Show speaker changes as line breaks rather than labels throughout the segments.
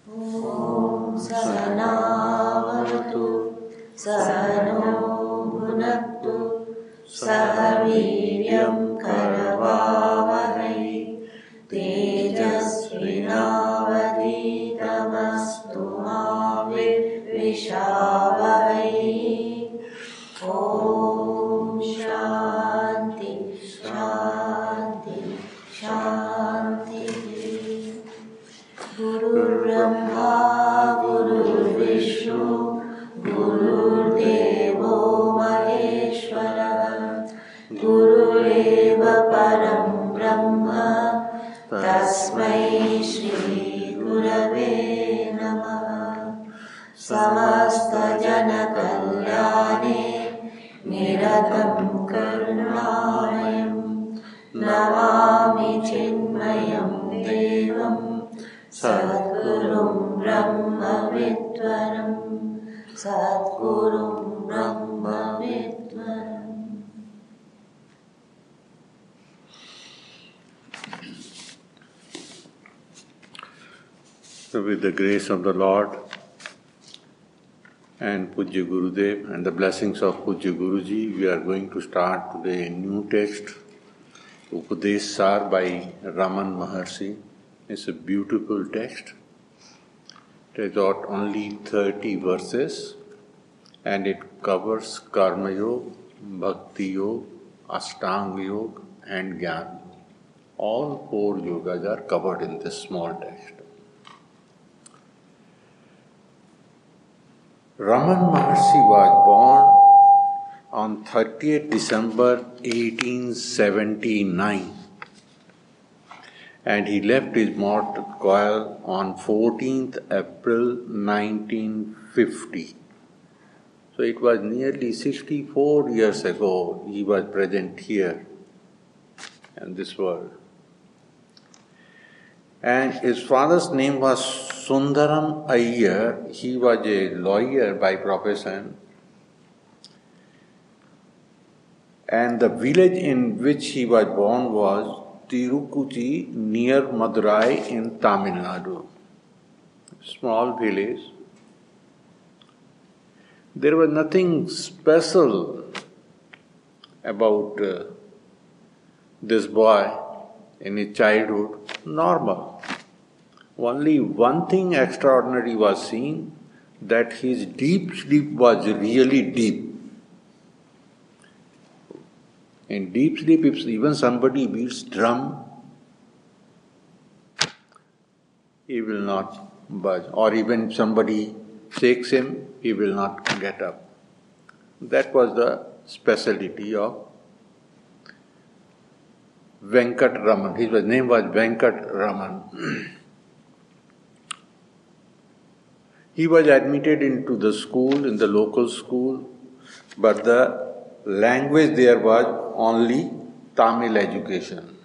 ॐ सहनावतु सहनो भुनक्तु सह वीर्यं करवावहै तेजस्विनावधीतमस्तु मा विद्विषावहै। ॐ शान्ति शान्ति शान्तिः। गुरुर्ब्रह्मा गुरुर्विष्णु गुरुर्देवो महेश्वरः गुरुरेव परं ब्रह्म तस्मै श्रीगुरवे नमः। समस्तजनकल्याणे निरतं करुणामयं नमामि चिन्मयं देवं सद्गुरुं ब्रह्मविद्वरं सद्गुरुं ब्रह्मविद्वरम्।
So with the grace of the Lord and Pujya Gurudev and the blessings of Pujya Guruji, we are going to start today a new text, Upadesh Sar by Raman Maharshi. It's a beautiful text. It has got only 30 verses and it covers Karma Yoga, Bhakti Yoga, Ashtanga Yoga and Jnana. All 4 yogas are covered in this small text. Raman Maharshi was born on 30th December 1879 and he left his mortal coil on 14th April 1950. So it was nearly 64 years ago he was present here in this world. And his father's name was Sundaram Iyer. He was a lawyer by profession. And the village in which he was born was Tirukuchi near Madurai in Tamil Nadu. Small village. There was nothing special about this boy in his childhood, normal. Only one thing extraordinary was seen, that his deep sleep was really deep. In deep sleep, if even somebody beats drum, he will not budge. Or even if somebody shakes him, he will not get up. That was the speciality of Venkat Raman. His name was Venkat Raman. He was admitted into the school, in the local school, but the language there was only Tamil education.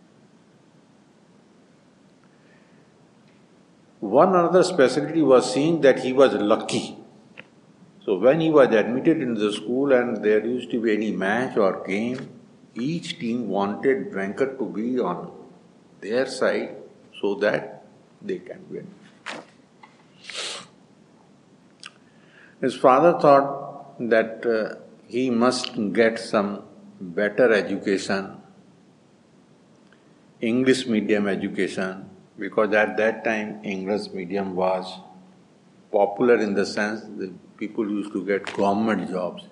One other specialty was seen, that he was lucky. So when he was admitted into the school and there used to be any match or game, each team wanted Venkat to be on their side so that they can win. His father thought that he must get some better education, English medium education, because at that time English medium was popular in the sense that people used to get government jobs.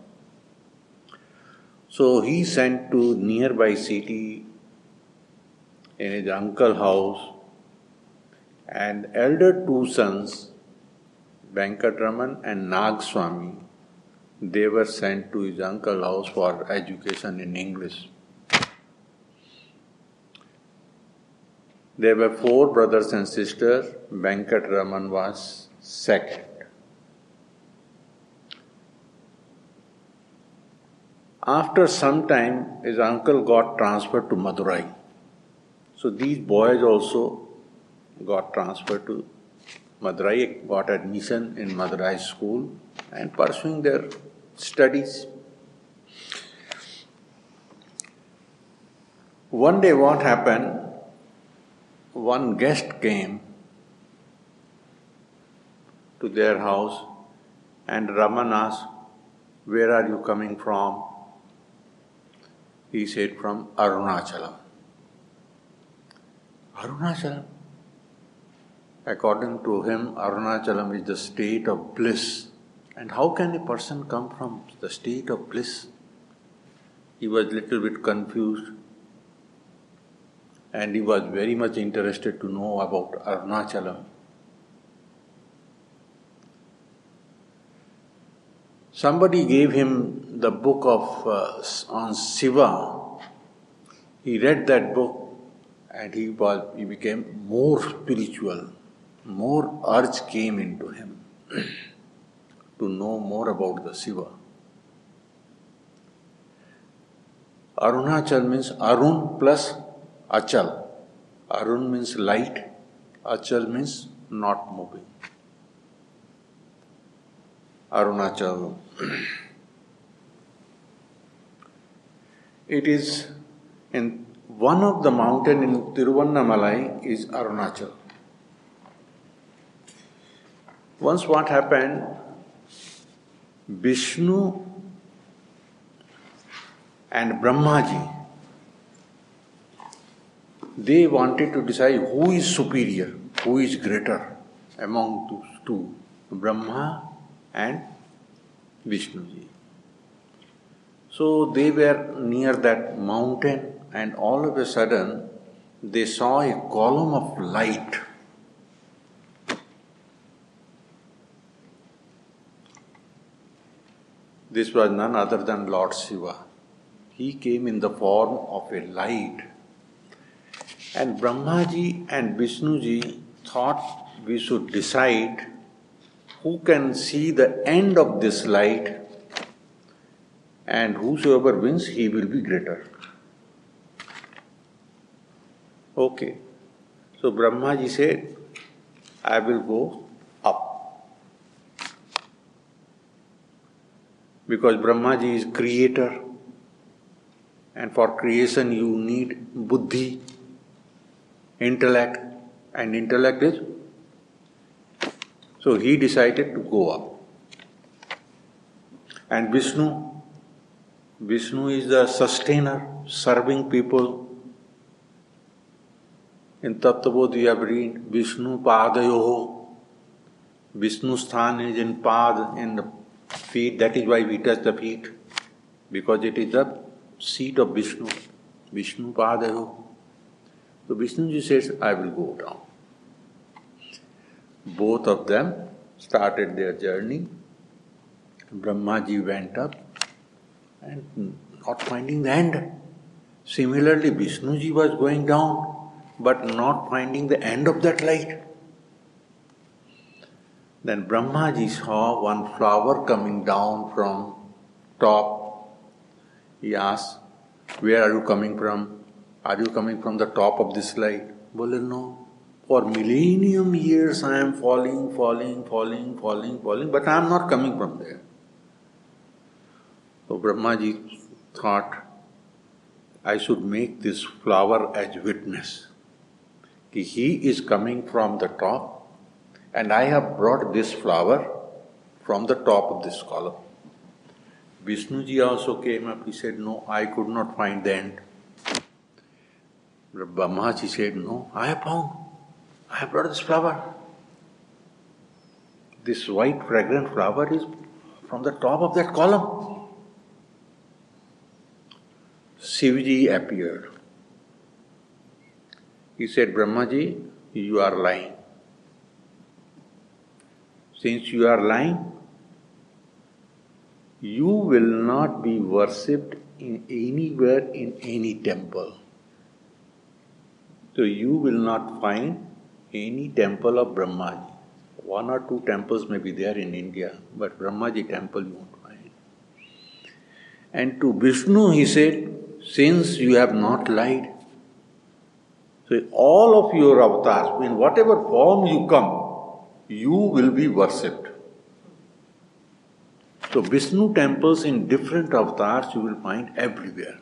So he sent to nearby city in his uncle's house, and elder 2 sons, Venkat Raman and Nag Swami, they were sent to his uncle's house for education in English. There were 4 brothers and sisters. Venkat Raman was second. After some time, his uncle got transferred to Madurai. So these boys also got transferred to Madurai, got admission in Madurai school and pursuing their studies. One day what happened, one guest came to their house, and Raman asked, "Where are you coming from?" He said, "From Arunachalam." Arunachalam? According to him, Arunachalam is the state of bliss. And how can a person come from the state of bliss? He was a little bit confused, and he was very much interested to know about Arunachalam. Somebody gave him the book of on Shiva. He read that book and he became more spiritual. More urge came into him to know more about the Shiva. Arunachal means Arun plus Achal. Arun means light, Achal means not moving. Arunachal. It is in one of the mountain in Tiruvannamalai is Arunachal. Once what happened, Vishnu and Brahmaji, they wanted to decide who is superior, who is greater among those two, Brahma and Vishnuji. So they were near that mountain, and all of a sudden they saw a column of light. This was none other than Lord Shiva. He came in the form of a light. And Brahmaji and Vishnuji thought we should decide who can see the end of this light, and whosoever wins, he will be greater. Okay. So Brahmaji said, "I will go up." Because Brahmaji is creator, and for creation you need buddhi, intellect, and intellect is. So he decided to go up. And Vishnu is the sustainer, serving people. In Tattvabodh we have read Vishnu Padayoho. Vishnu Sthan is in Pad, in the feet. That is why we touch the feet, because it is the seat of Vishnu. Vishnu Padayoho. So Vishnuji says, "I will go down." Both of them started their journey. Brahmaji went up and not finding the end. Similarly, Vishnuji was going down, but not finding the end of that light. Then Brahmaji saw one flower coming down from top. He asked, "Where are you coming from? Are you coming from the top of this light?" Bole, "No. For millennium years I am falling, but I am not coming from there." So Brahmaji thought, "I should make this flower as witness. He is coming from the top, and I have brought this flower from the top of this column." Vishnuji also came up. He said, "No, I could not find the end." Brahmaji said, "No, I have found. I have brought this flower. This white fragrant flower is from the top of that column." Shivji appeared. He said, "Brahmaji, you are lying. Since you are lying, you will not be worshipped anywhere in any temple. So you will not find any temple of Brahmaji. One or two temples may be there in India, but Brahmaji temple you won't find." And to Vishnu he said, "Since you have not lied, so all of your avatars, in whatever form you come, you will be worshipped." So Vishnu temples in different avatars you will find everywhere.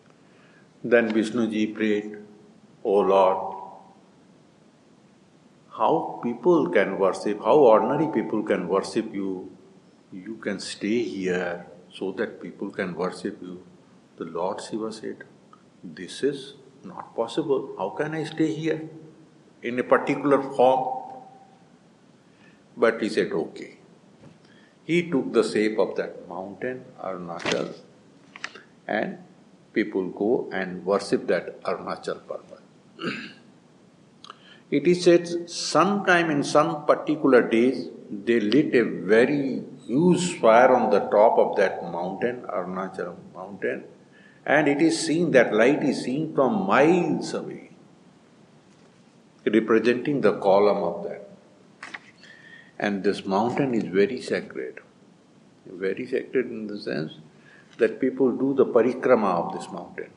Then Vishnuji prayed, "O Lord, how people can worship, how ordinary people can worship you. You can stay here so that people can worship you. The Lord Shiva said, this is not possible. How can I stay here in a particular form? But he said, okay. He took the shape of that mountain, Arunachal, and people go and worship that Arunachal Parvat. It is said sometime in some particular days, they lit a very huge fire on the top of that mountain, Arunachal mountain, and it is seen, that light is seen from miles away, representing the column of that. And this mountain is very sacred in the sense that people do the parikrama of this mountain.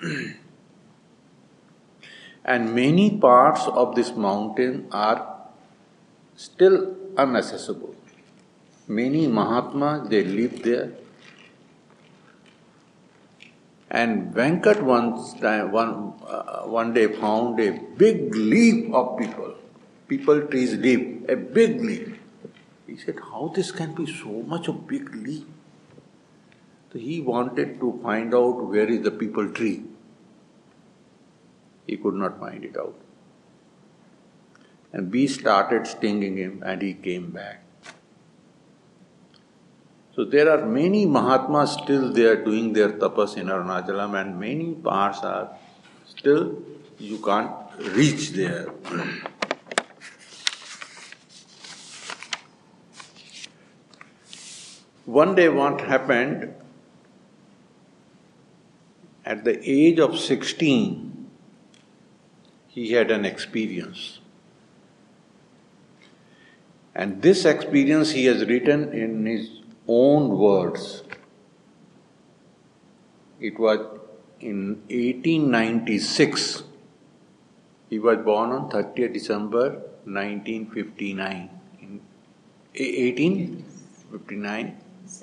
And many parts of this mountain are still inaccessible. Many Mahatmas, they live there. And Venkat one day found a big leaf of people trees leaf, a big leaf. He said, how this can be so much a big leaf? So he wanted to find out where is the people tree. He could not find it out. And bees started stinging him and he came back. So there are many Mahatmas still there doing their tapas in Arunachalam, and many parts are still you can't reach there. One day what happened, at the age of 16, he had an experience. And this experience he has written in his own words. It was in 1896. He was born on 30th December 1959. In 1859?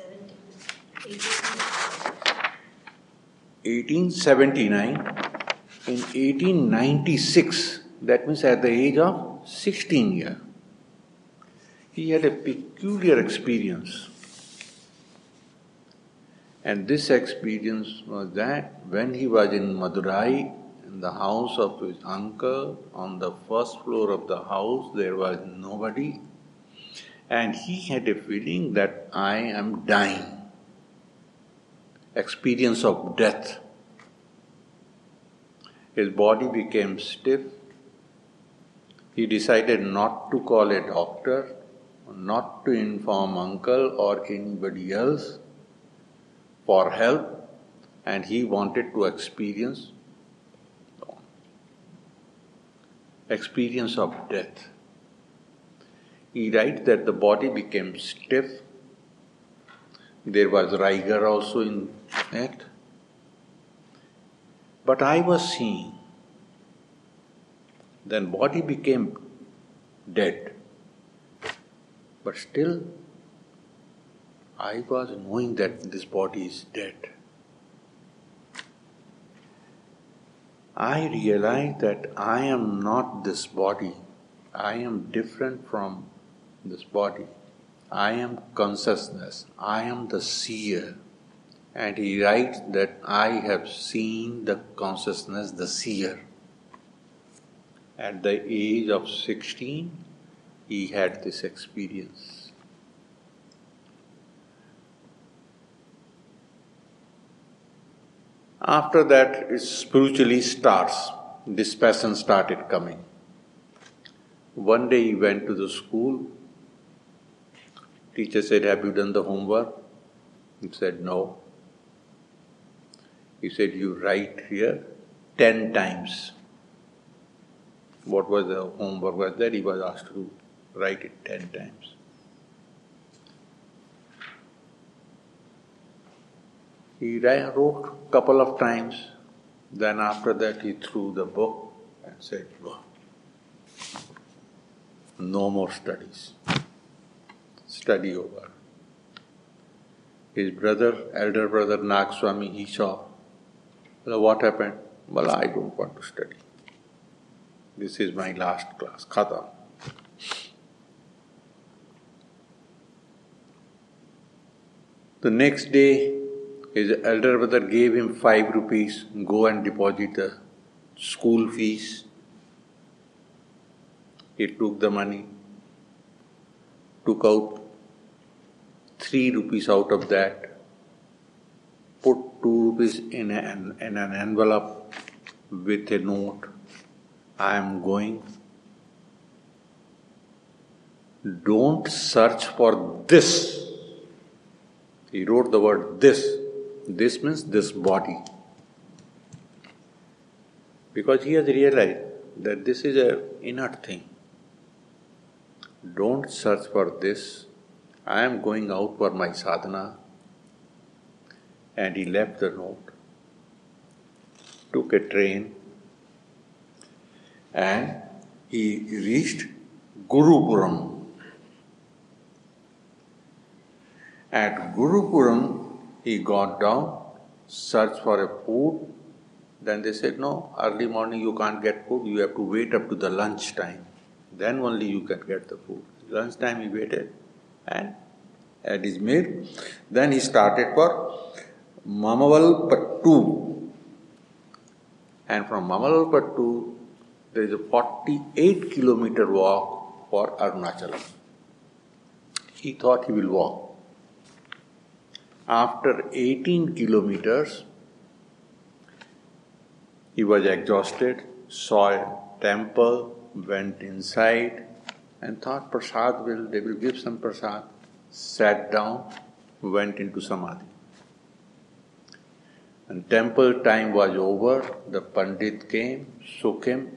1879. In 1896, that means at the age of 16 years, he had a peculiar experience. And this experience was that when he was in Madurai, in the house of his uncle, on the first floor of the house, there was nobody. And he had a feeling that I am dying. Experience of death. His body became stiff. He decided not to call a doctor, not to inform uncle or anybody else for help, and he wanted to experience of death. He writes that the body became stiff. There was rigor also in it. But I was seeing, then body became dead. But still, I was knowing that this body is dead. I realized that I am not this body. I am different from this body. I am consciousness. I am the seer. And he writes that I have seen the consciousness, the seer. At the age of 16, he had this experience. After that, it spiritually starts. This passion started coming. One day he went to the school. Teacher said, have you done the homework? He said, no. He said, you write here 10 times. What was the homework was that? He was asked to write it 10 times. He wrote a couple of times. Then after that he threw the book and said, well, no more studies. Study over. His brother, elder brother Nagswami, he saw. Well, what happened? Well, I don't want to study. This is my last class, khatam. The next day, his elder brother gave him 5 rupees, go and deposit the school fees. He took the money, took out 3 rupees out of that, put 2 rupees in an envelope with a note, I am going. Don't search for this. He wrote the word this. This means this body. Because he has realized that this is an inert thing. Don't search for this. I am going out for my sadhana. And he left the note, took a train, and he reached Gurupuram. At Gurupuram, he got down, searched for a food. Then they said, no, early morning you can't get food, you have to wait up to the lunch time. Then only you can get the food. Lunch time he waited and had his meal. Then he started for Mamavalpattu. And from Mamavalpattu, there is a 48-kilometer walk for Arunachalam. He thought he will walk. After 18 kilometers, he was exhausted, saw a temple, went inside and thought they will give some prasad. Sat down, went into samadhi. And temple time was over, the Pandit came, shook him.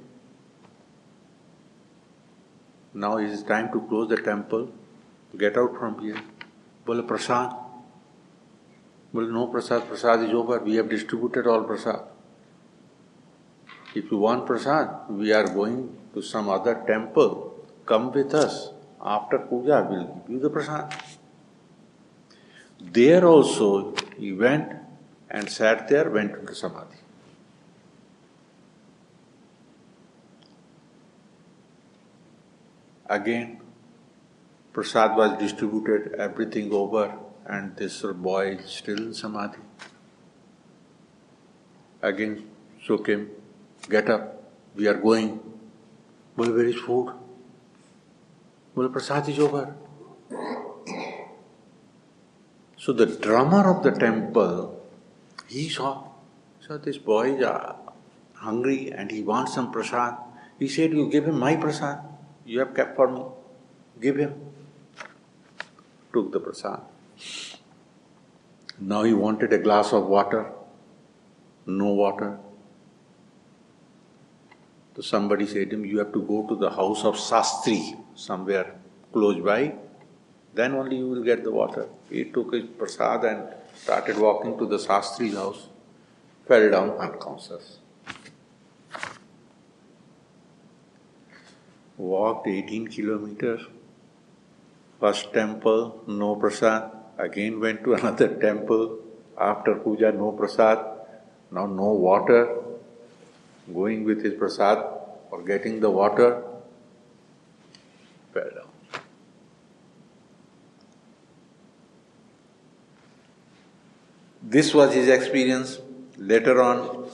Now it is time to close the temple, get out from here. Bola prasad. Bola no prasad, prasad is over, we have distributed all prasad. If you want prasad, we are going to some other temple, come with us. After puja, we will give you the prasad. There also he went and sat there, went into samadhi. Again, prasad was distributed, everything over, and this boy is still in samadhi. Again, shook him, get up, we are going. Well, where is food? Well, prasad is over. So the drummer of the temple, he saw this boy is hungry and he wants some prasad. He said, you give him my prasad, you have kept for me, give him. Took the prasad. Now he wanted a glass of water, no water. So somebody said to him, you have to go to the house of Sastri, somewhere close by, then only you will get the water. He took his prasad and started walking to the Sastri's house, fell down unconscious. Walked 18 kilometers, first temple, no prasad, again went to another temple, after puja, no prasad, now no water, going with his prasad or getting the water, fell down. This was his experience. Later on,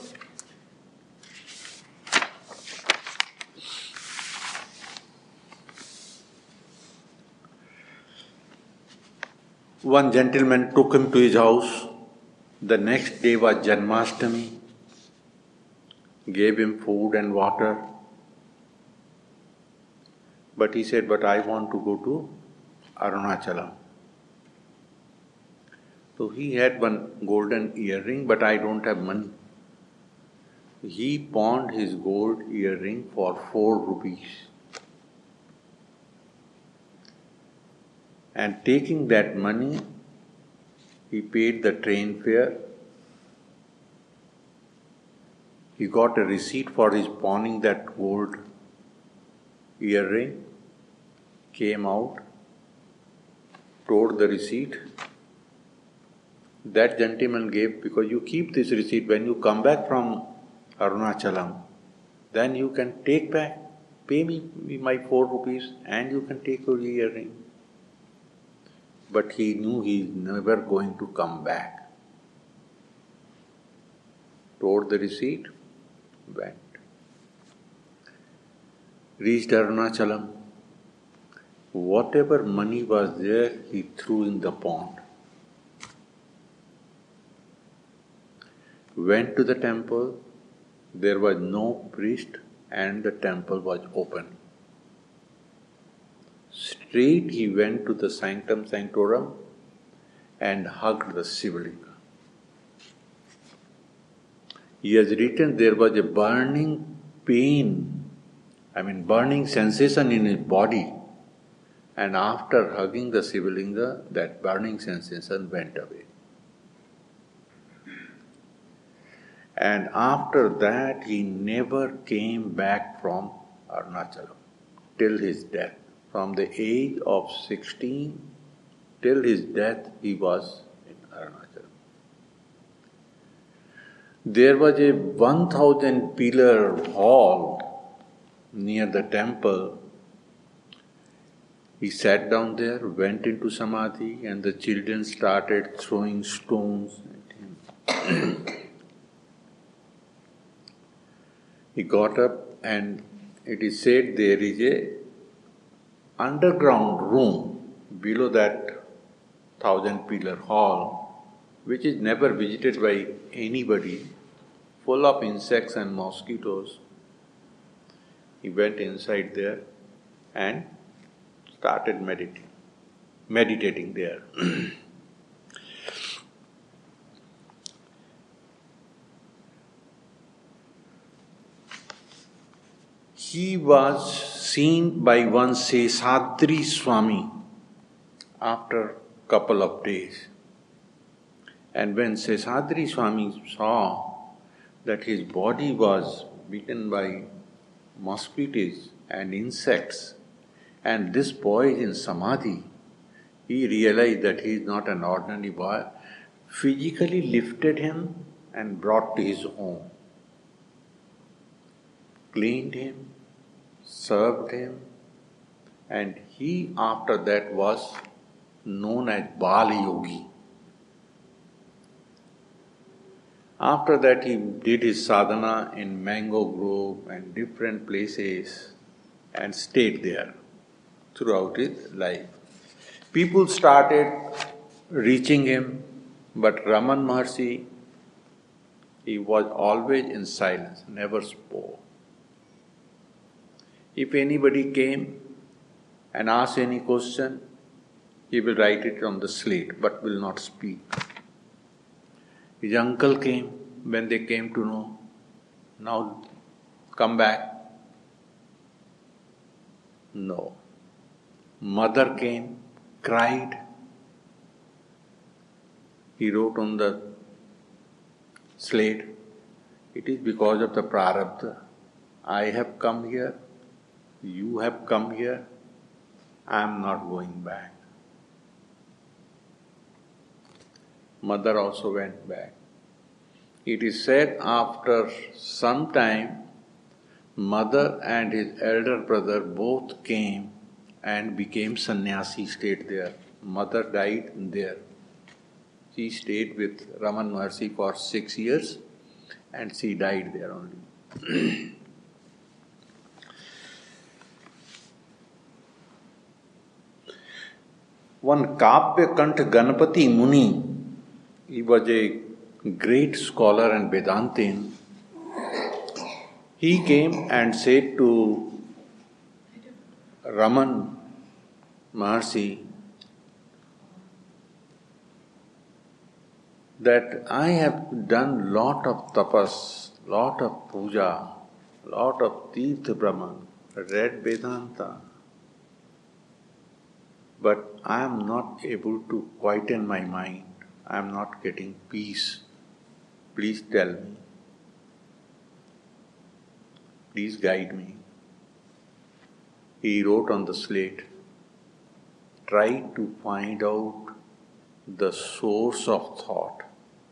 one gentleman took him to his house. The next day was Janmashtami. Gave him food and water. But he said, but I want to go to Arunachalam. So he had one golden earring, but I don't have money. He pawned his gold earring for 4 rupees. And taking that money, he paid the train fare. He got a receipt for his pawning that gold earring, came out, told the receipt. That gentleman gave, because you keep this receipt when you come back from Arunachalam, then you can take back, pay me my 4 rupees and you can take your earring. but he knew he is never going to come back. Toward the receipt, went. Reached Arunachalam. Whatever money was there, he threw in the pond. Went to the temple, there was no priest and the temple was open. Straight he went to the sanctum sanctorum and hugged the Shivalinga. He has written there was a burning burning sensation in his body, and after hugging the Shivalinga, that burning sensation went away. And after that, he never came back from Arunachalam till his death. From the age of 16 till his death, he was in Arunachalam. There was a 1,000 pillar hall near the temple. He sat down there, went into samadhi, and the children started throwing stones at him. He got up, and it is said there is a underground room below that 1,000 pillar hall, which is never visited by anybody, full of insects and mosquitoes. He went inside there and started meditating there. He was seen by one Seshadri Swami after couple of days. And when Seshadri Swami saw that his body was beaten by mosquitoes and insects, and this boy is in samadhi, he realized that he is not an ordinary boy, physically lifted him and brought to his home, cleaned him, served him, and he after that was known as Bal Yogi. After that he did his sadhana in Mango Grove and different places and stayed there throughout his life. People started reaching him, but Raman Maharshi, he was always in silence, never spoke. If anybody came and asked any question, he will write it on the slate but will not speak. His uncle came when they came to know, now come back. No. Mother came, cried. He wrote on the slate, it is because of the prarabdha. I have come here, you have come here, I am not going back. Mother also went back. It is said after some time, mother and his elder brother both came and became sannyasi, stayed there. Mother died there. She stayed with Raman Maharshi for 6 years and she died there only. One Kavya Kantha Ganapati Muni, he was a great scholar and Vedantin. He came and said to Raman Maharshi that I have done lot of tapas, lot of puja, lot of Tirtha Brahman, read Vedanta, but I am not able to quieten my mind. I am not getting peace. Please tell me. Please guide me. He wrote on the slate, try to find out the source of thought.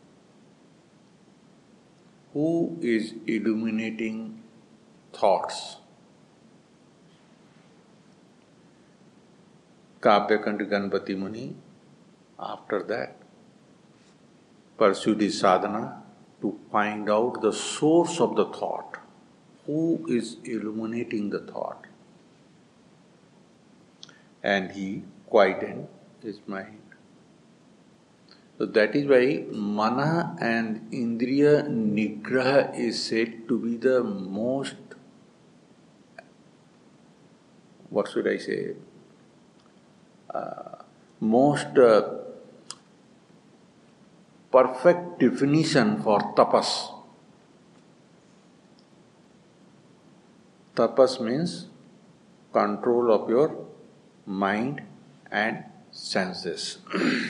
Who is illuminating thoughts? Kavya Kantha Ganapati Muni After that, pursued his sadhana to find out the source of the thought. Who is illuminating the thought? And he quietened his mind. So that is why mana and indriya nigraha is said to be the most, what should I say, most perfect definition for tapas. Tapas means control of your mind and senses.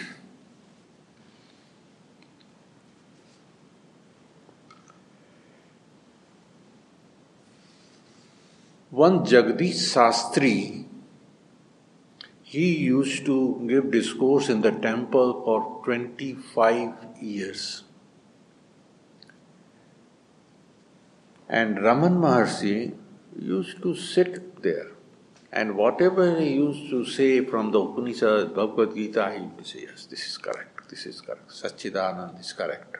One Jagdish Sastri, he used to give discourse in the temple for 25 years. And Raman Maharshi used to sit there. And whatever he used to say from the Upanishad, Bhagavad Gita, he would say, yes, this is correct, Satchidanand is correct.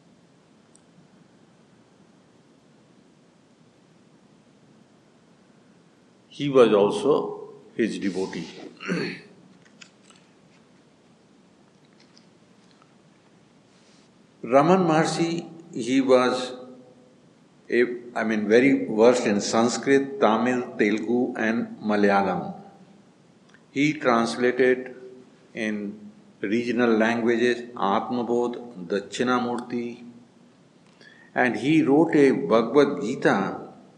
He was also his devotee. Raman Maharshi, he was very versed in Sanskrit, Tamil, Telugu and Malayalam. He translated in regional languages Atmabodh, Dakshinamurti, and he wrote a Bhagavad Gita.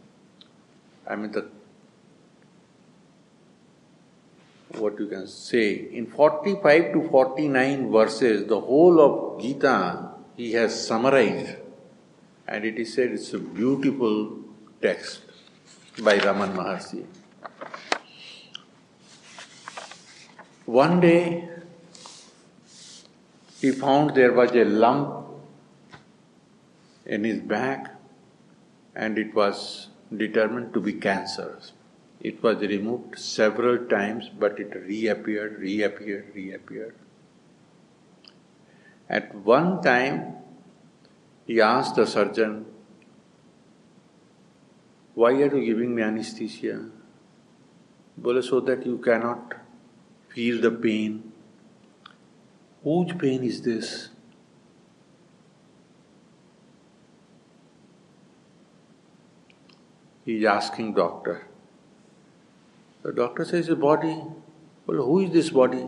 What you can say, in 45 to 49 verses, the whole of Gita he has summarized, and it is said it's a beautiful text by Raman Maharshi. One day, he found there was a lump in his back, and it was determined to be cancer. It was removed several times, but it reappeared. At one time, he asked the surgeon, "Why are you giving me anesthesia?" Bole, "So that you cannot feel the pain." "Whose pain is this?" He is asking doctor. The doctor says, "The body." "Well, who is this body?"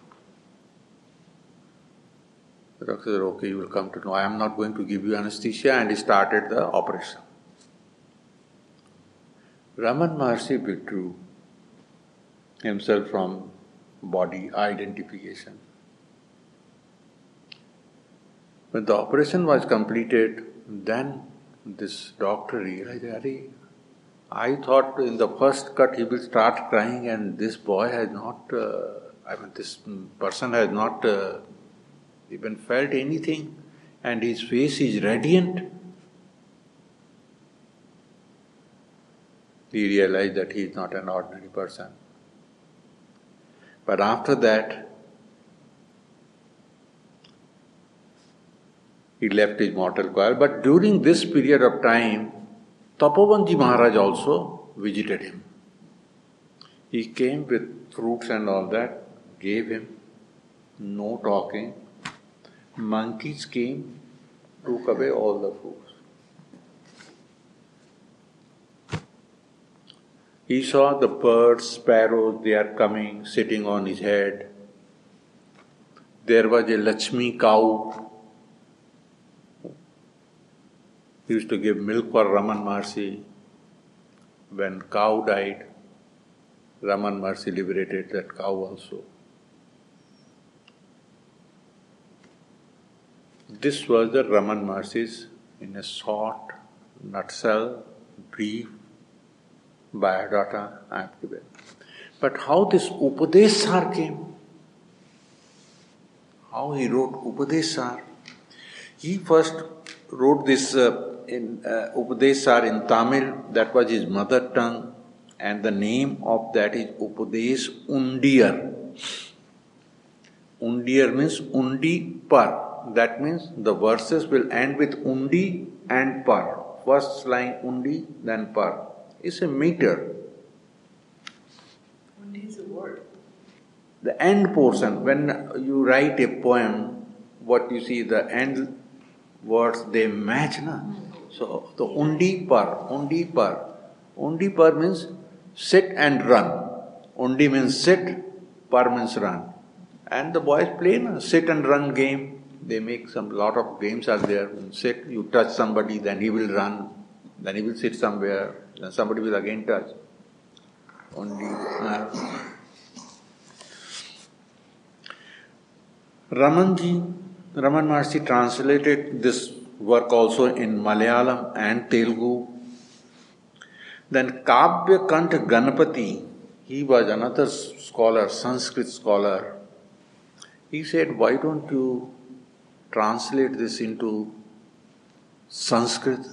The doctor said, "Okay, you will come to know. I am not going to give you anesthesia," and he started the operation. Raman Maharshi withdrew himself from body identification. When the operation was completed, then this doctor realized, I thought in the first cut he will start crying, and this boy has not, this person has not even felt anything, and his face is radiant. He realized that he is not an ordinary person. But after that, he left his mortal coil. But during this period of time, Tapobanji Maharaj also visited him. He came with fruits and all that, gave him, no talking. Monkeys came, took away all the fruits. He saw the birds, sparrows, they are coming, sitting on his head. There was a Lakshmi cow. He used to give milk for Raman Maharshi. When cow died, Raman Maharshi liberated that cow also. This was the Raman Maharshi's, in a short, nutshell, brief biodata I have given. But how this Upadeshsar came? How he wrote Upadeshsar? He first wrote this in Upadeshsar in Tamil, that was his mother tongue, and the name of that is Upadesh Undiyar. Undier means undi par. That means the verses will end with undi and par. First line undi, then par. It's a meter.
Undi is a word.
The end portion, when you write a poem, what you see, the end words, they match, na? So, the undi par. Undi par means sit and run. Undi means sit, par means run. And the boys play na, sit and run game. They make lot of games are there. Sit, you touch somebody, then he will run, then he will sit somewhere, then somebody will again touch. Undi. Raman Maharshi translated this work also in Malayalam and Telugu. Then Kavya Kant Ganapati, he was another scholar, Sanskrit scholar. He said, why don't you translate this into Sanskrit?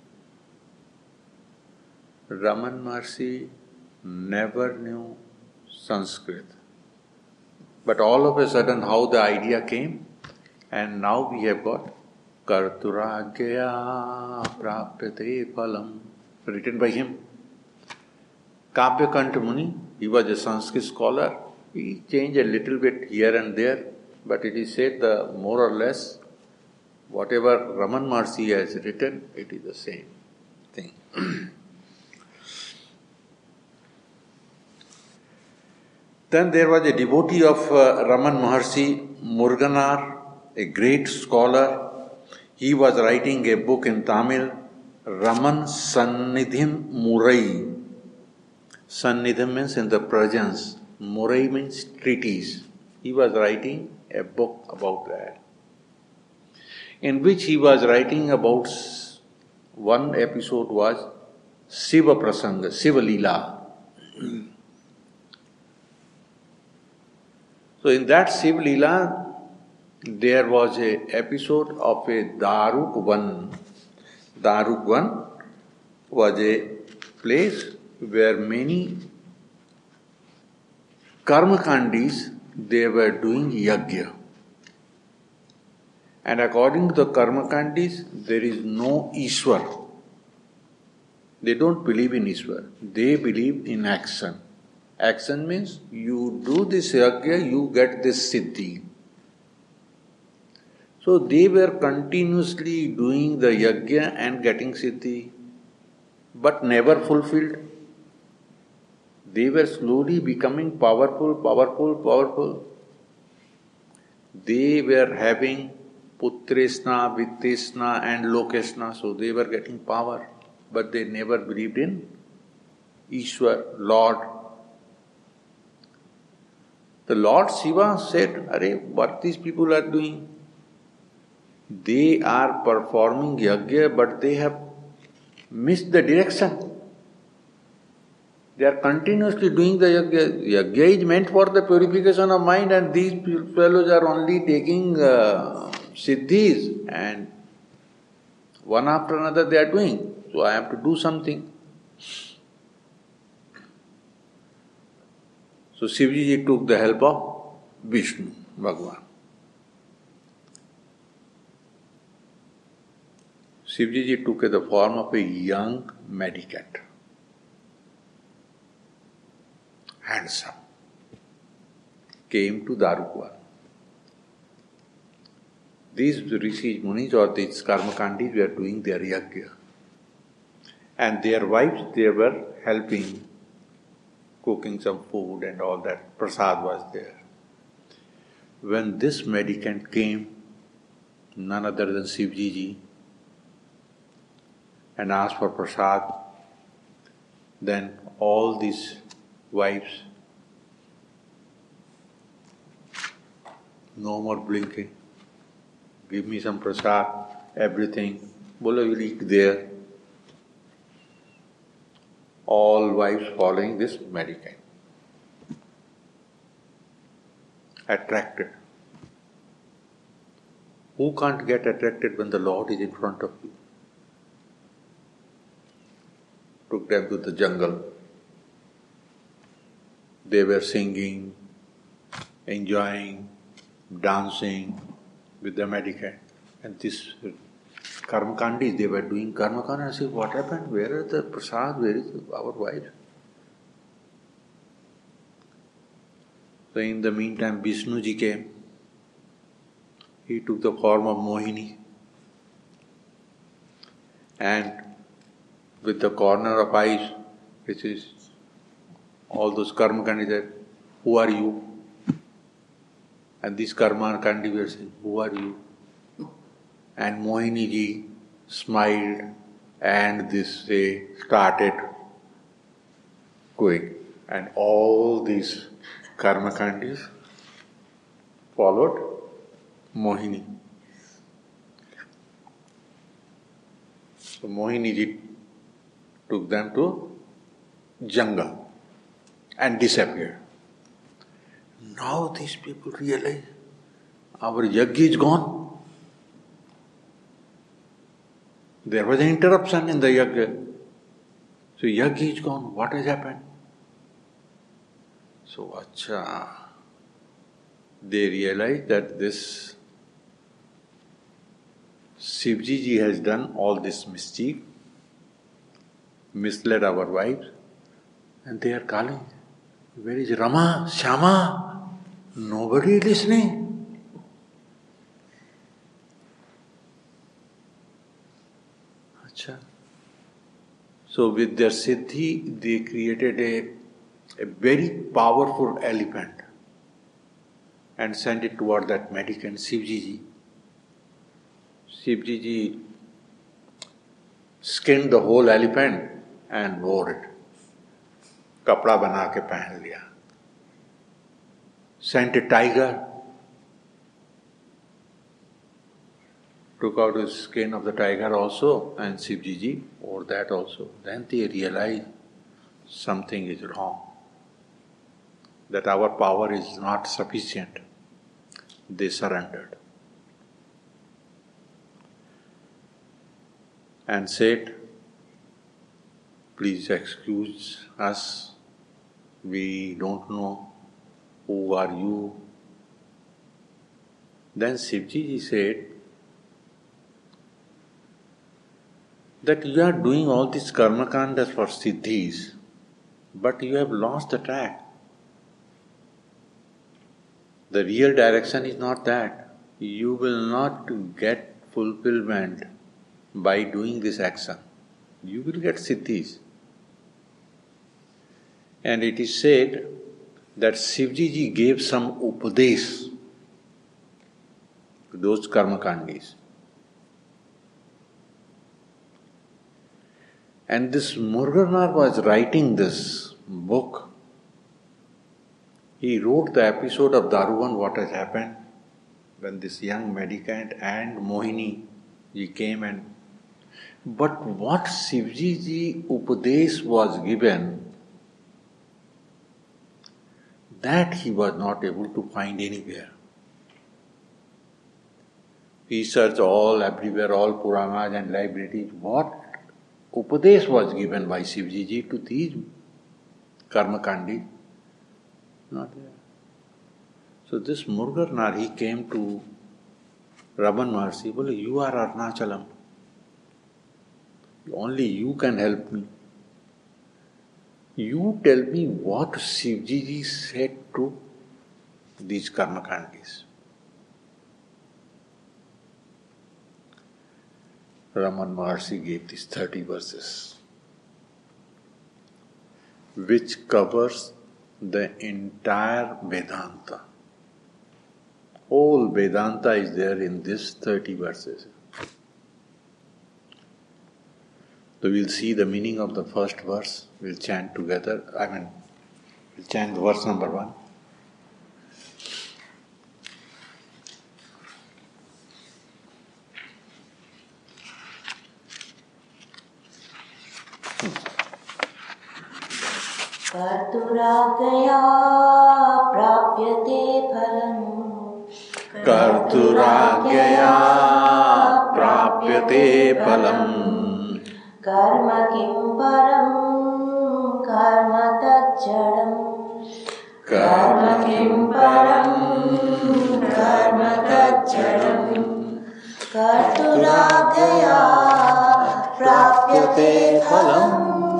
Raman Maharshi never knew Sanskrit. But all of a sudden, how the idea came, and now we have got Karturagya Prapyate Phalam, written by him. Kavya Kant Muni, he was a Sanskrit scholar. He changed a little bit here and there, but it is said the more or less whatever Raman Maharshi has written, it is the same thing. Then there was a devotee of Raman Maharshi, Muruganar, a great scholar. He was writing a book in Tamil, Raman Sannidhim Murai. Sannidhim means in the presence. Murai means treatise. He was writing a book about that, in which he was writing about one episode was Shiva Prasanga, Shiva Leela. So in that Shiva Leela, there was an episode of a Darukvan. Darukvan was a place where many karmakandis, they were doing yajna. And according to the karmakandis, there is no Ishwar. They don't believe in Ishwar. They believe in action. Action means you do this yajna, you get this siddhi. So they were continuously doing the yajna and getting siddhi, but never fulfilled. They were slowly becoming powerful. They were having Putresna, Vittesna and Lokesna, so they were getting power, but they never believed in Ishwar, Lord. The Lord Shiva said, "Arey, what these people are doing? They are performing yajna, but they have missed the direction. They are continuously doing the yajna. Yajna is meant for the purification of mind, and these fellows are only taking siddhis, and one after another they are doing. So I have to do something." So Shivji took the help of Vishnu, Bhagavan. Shivji took the form of a young mendicant, handsome, came to Darukvan. These rishis, munis or these karmakandis were doing their yajna. And their wives, they were helping, cooking some food and all that. Prasad was there. When this mendicant came, none other than Shivji, and asked for prasad, then all these wives, no more blinking. Give me some prasad, everything. Bolo, you'll eat there. All wives following this mendicant. Attracted. Who can't get attracted when the Lord is in front of you? Took them to the jungle. They were singing, enjoying, dancing with the mendicant. And this Karmakandis, they were doing Karmakanda. I said, what happened? Where are the prasad? Where is our wife? So in the meantime, Vishnuji came. He took the form of Mohini. And with the corner of eyes, which is all those Karmakandis said, who are you? And these Karmakandis were saying, who are you? And Mohini ji smiled and this they started going. And all these Karmakandis followed Mohini. So Mohini ji took them to jungle and disappeared. Now these people realize our yajna is gone. There was an interruption in the yajna. So yajna is gone. What has happened? So acha, they realized that this Shivji ji has done all this mischief, misled our wives, and they are calling, where is Rama, Shama? Nobody is listening. Acha. So with their siddhi, they created a very powerful elephant and sent it toward that mendicant Shivji ji. Shivji ji skinned the whole elephant and wore it. Kapda bana ke pehen liya. Sent a tiger, took out the skin of the tiger also, and Shivji ji wore that also. Then they realized something is wrong, that our power is not sufficient. They surrendered and said, please excuse us, we don't know, who are you? Then Shivji ji said that you are doing all these karmakandas for siddhis, but you have lost the track. The real direction is not that. You will not get fulfillment by doing this action. You will get siddhis. And it is said that Shivji ji gave some upadesh to those karmakandis. And this Muruganar was writing this book. He wrote the episode of Daruvan, what has happened when this young mendicant and Mohini ji came and... But what Shivji ji upadesh was given, that he was not able to find anywhere. He searched all, everywhere, all Puranas and libraries. What upadesh was given by Shivji ji to these karmakandis? Not there. So this Muruganar, he came to Raman Maharshi, well, you are Arunachalam. Only you can help me. You tell me what Shivji ji said to these karmakandis. Raman Maharshi gave these 30 verses, which covers the entire Vedanta. Whole Vedanta is there in this 30 verses. So we'll see the meaning of the first verse. We'll chant together. We'll chant verse number 1.
कर्तुराज्ञया प्राप्यते फलम्
कर्तुराज्ञया प्राप्यते फलम्
कर्म किं परम् कर्म तज्जडम् कर्म किं परम् कर्म तच्चरणम् कर्तुराज्ञया प्राप्यते फलम्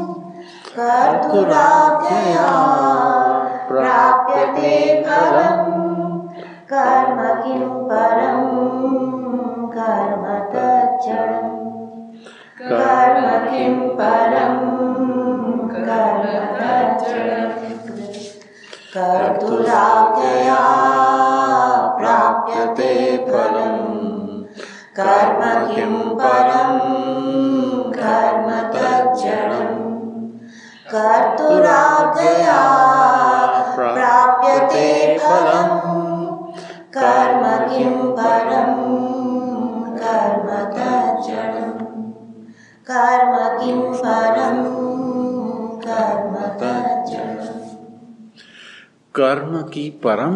कर्तुराज्ञया प्राप्यते फलम् कर्म किं परं कर्म तच्चरणम् कर्म किं परं कर्म तच्चरणम् कर्तुराज्ञया प्राप्यते फलम् कर्म किं परं कर्म तच्चरणम् कर्तुराज्ञया प्राप्यते फलम् कर्म किं परं कर्म तच्चरणम् कर्म किं परं कर्म तच्चरणम्
कर्म की परम.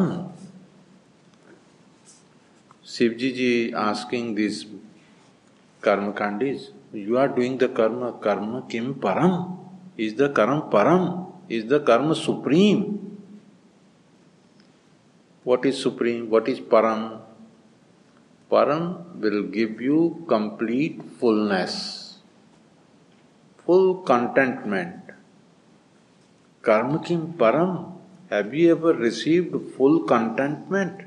Shivji ji asking these karma kandis, you are doing the karma kim param? Is the karma param? Is the karma supreme? What is supreme? What is param? Param will give you complete fullness, full contentment. Karma kim param? Have you ever received full contentment?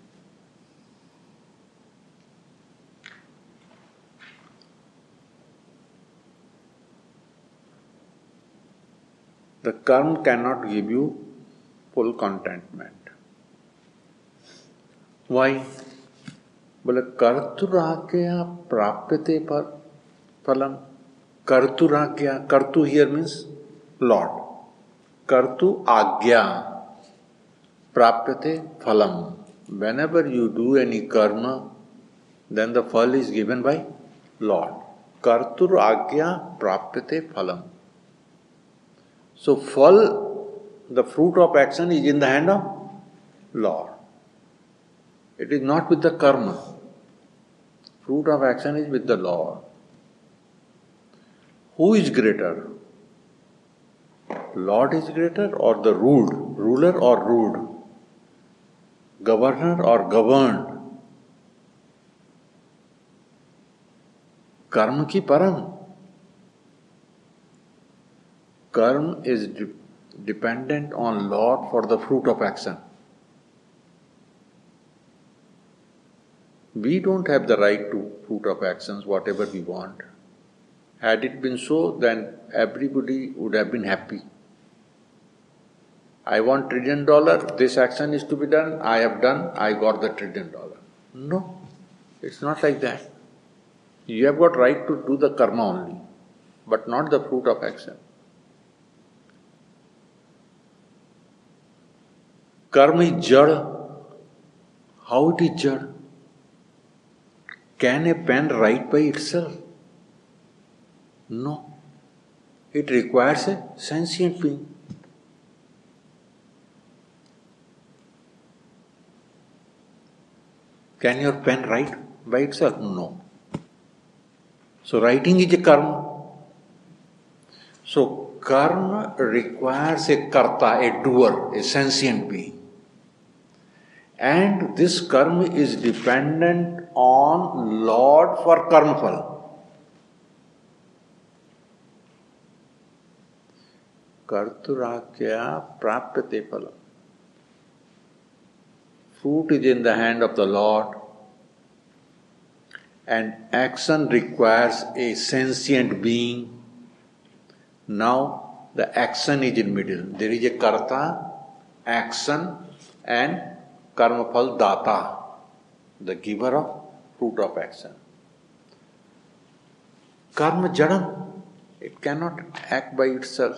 The karma cannot give you full contentment. Why? Well, karturagya prapyate phalam. Karturagya, kartu here means Lord. Kartu agya prapyate phalam. Whenever you do any karma, then the phal is given by Lord. Kartur agya prapyate phalam. So phal, the fruit of action, is in the hand of Lord. It is not with the karma. Fruit of action is with the Lord. Who is greater? Lord is greater or the ruled? Ruler or ruled? Governor or governed? Karma ki param. Karma is dependent on Lord for the fruit of action. We don't have the right to fruit of actions, whatever we want. Had it been so, then everybody would have been happy. I want $1 trillion, this action is to be done, I have done, I got the $1 trillion. No, it's not like that. You have got right to do the karma only, but not the fruit of action. Karma is jada. How it is jada? Can a pen write by itself? No. It requires a sentient being. Can your pen write by itself? No. So writing is a karma. So karma requires a karta, a doer, a sentient being. And this karma is dependent on Lord for karma phala. Karturakya prapyate phala. Fruit is in the hand of the Lord, and action requires a sentient being. Now the action is in middle. There is a karta, action, and karma phal data, the giver of fruit of action. Karma jadam, it cannot act by itself.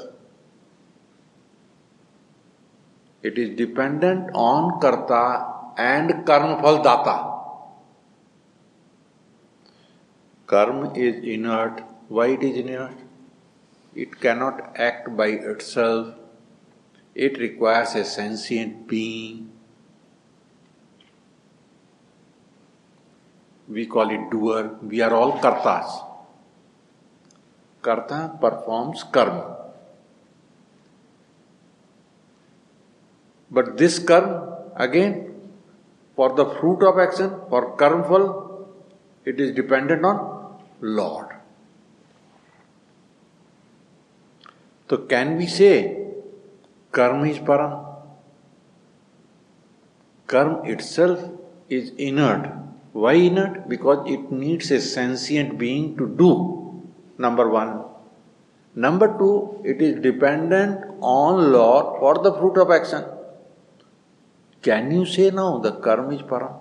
It is dependent on karta and karma phal data. Karma is inert. Why it is inert? It cannot act by itself. It requires a sentient being. We call it doer. We are all kartas. Karta performs karma. But this karma, again, For the fruit of action, for karmful, it is dependent on Lord. So can we say karma is param? Karma itself is inert. Why inert? Because it needs a sentient being to do, number one. Number two, it is dependent on Lord for the fruit of action. Can you say now the karma is param?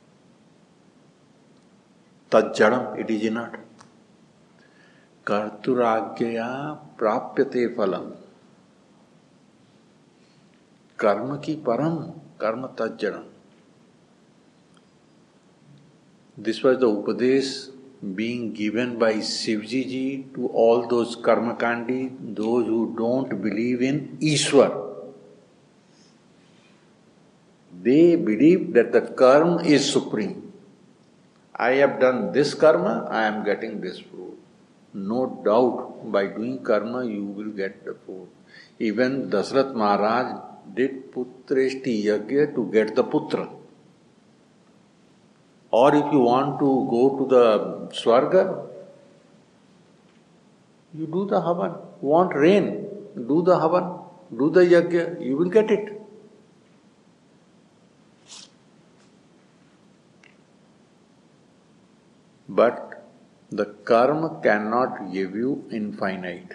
Tad jadam, it is inert. Karturagya prapyate phalam. Karma ki param, karma tad jadam. This was the Upadesh being given by Shivji ji to all those karmakandi, those who don't believe in Ishwar. They believe that the karma is supreme. I have done this karma, I am getting this fruit. No doubt, by doing karma, you will get the fruit. Even Dasrath Maharaj did Putreshti Yagya to get the Putra. Or if you want to go to the Swarga, you do the Havan. Want rain, do the Havan, do the Yagya, you will get it. But the karma cannot give you infinite.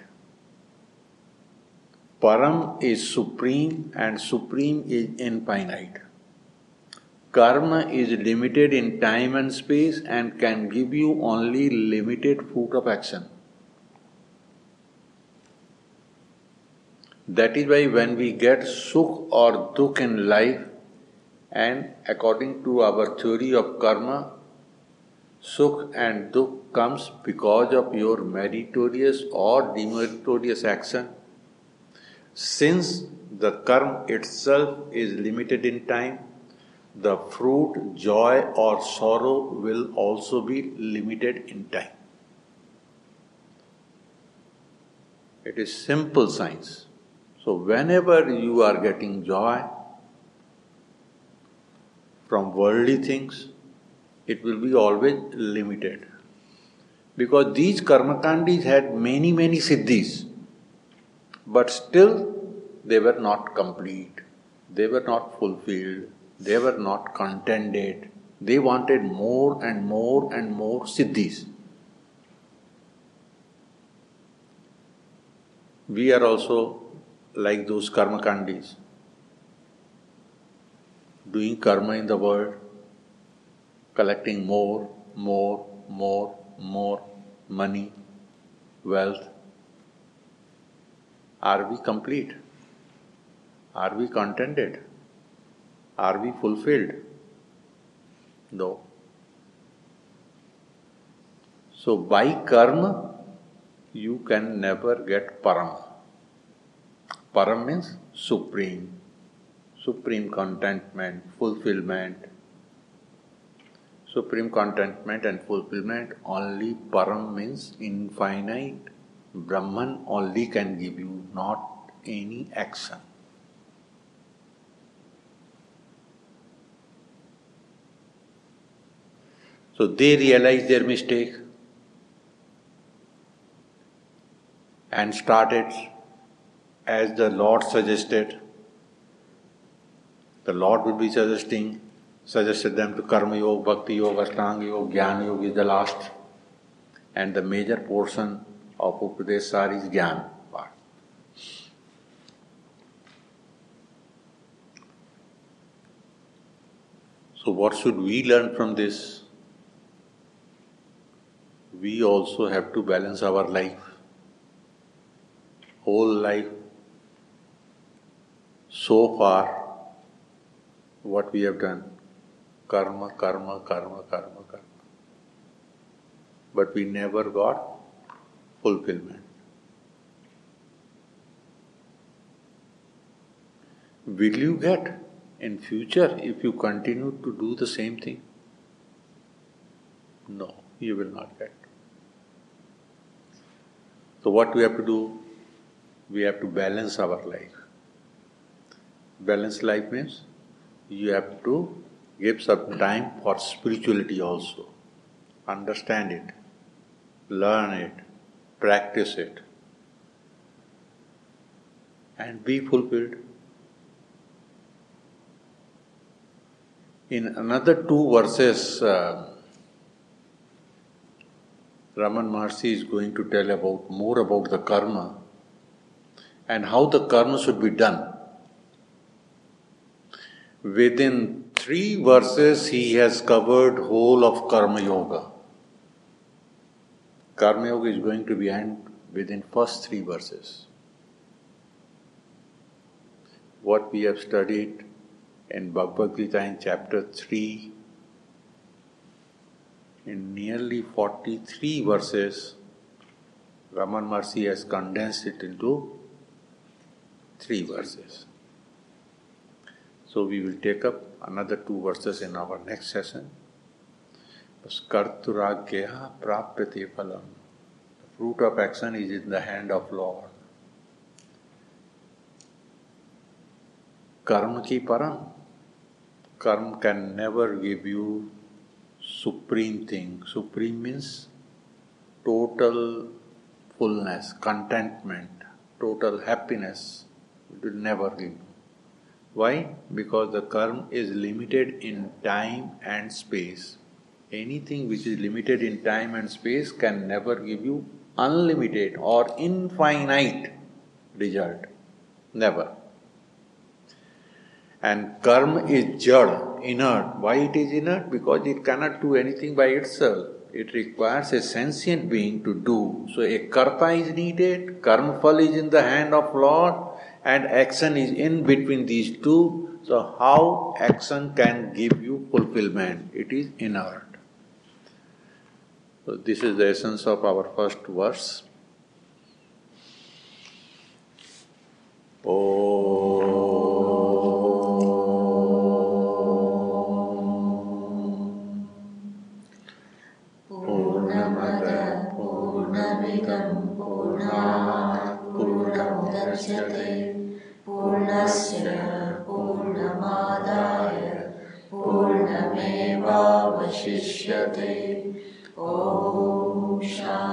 Param is supreme and supreme is infinite. Karma is limited in time and space and can give you only limited fruit of action. That is why when we get sukh or dukh in life, and according to our theory of karma, sukh and dukh comes because of your meritorious or demeritorious action. Since the karma itself is limited in time, the fruit, joy or sorrow will also be limited in time. It is simple science. So whenever you are getting joy from worldly things, it will be always limited. Because these karmakandis had many siddhis, but still they were not complete, they were not fulfilled, they were not contented. They wanted more and more siddhis. We are also like those karmakandis, doing karma in the world, collecting more money, wealth. Are we complete? Are we contented? Are we fulfilled? No. So by karma, you can never get param. Param means supreme contentment, fulfillment. Supreme contentment and fulfillment, only param means infinite. Brahman only can give you, not any action. So they realized their mistake and started as the Lord suggested. The Lord would be suggested them to Karma Yoga, Bhakti Yoga, Ashtanga Yoga, Jnana Yoga is the last. And the major portion of Upadesh Sar is Jnana part. So what should we learn from this? We also have to balance our life. Whole life. So far, what we have done, karma. But we never got fulfillment. Will you get in future if you continue to do the same thing? No, you will not get. So what we have to do? We have to balance our life. Balanced life means you have to give some time for spirituality also. Understand it, learn it, practice it, and be fulfilled. In another two verses, Raman Maharshi is going to tell more about the karma and how the karma should be done. Within 3 verses, he has covered whole of Karma Yoga. Karma Yoga is going to be end within first 3 verses. What we have studied in Bhagavad Gita in chapter 3, in nearly 43 verses, Raman Maharshi has condensed it into 3 verses. So we will take up another 2 verses in our next session. Karturagya prapyate phalam. The fruit of action is in the hand of Lord. Karma ki param. Karma can never give you supreme thing. Supreme means total fullness, contentment, total happiness. It will never give you. Why? Because the karma is limited in time and space. Anything which is limited in time and space can never give you unlimited or infinite result. Never. And karma is jad, inert. Why it is inert? Because it cannot do anything by itself. It requires a sentient being to do. So a karta is needed, karma phal is in the hand of Lord, and action is in between these two. So how action can give you fulfillment? It is inert. So this is the essence of our first verse.
Purnamada Purnamidam Purnat Purnamudachyate Purnasya Purnamadaya Purnamevavashishyate. Om Shanti.